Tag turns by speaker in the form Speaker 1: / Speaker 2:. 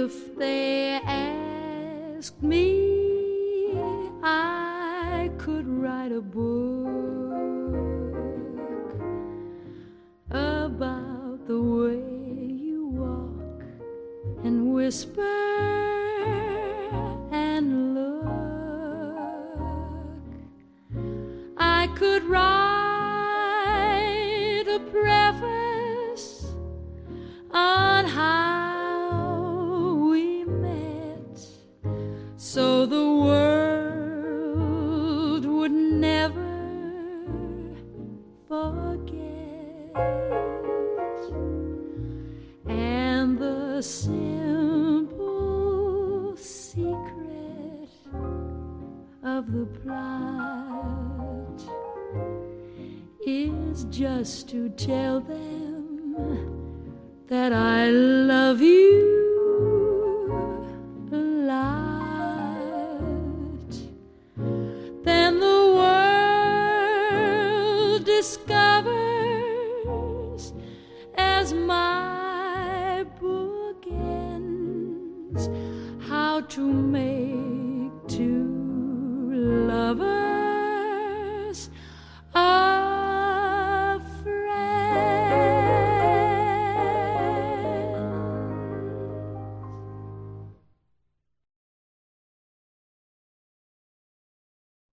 Speaker 1: If they asked me, I could write a book about the way you walk and whisper and look. I could write a preface on how we met, so the world would never forget. And the simple secret of the plot is just to tell them that I love you a lot. Then the world discovers, as my book ends, how to make two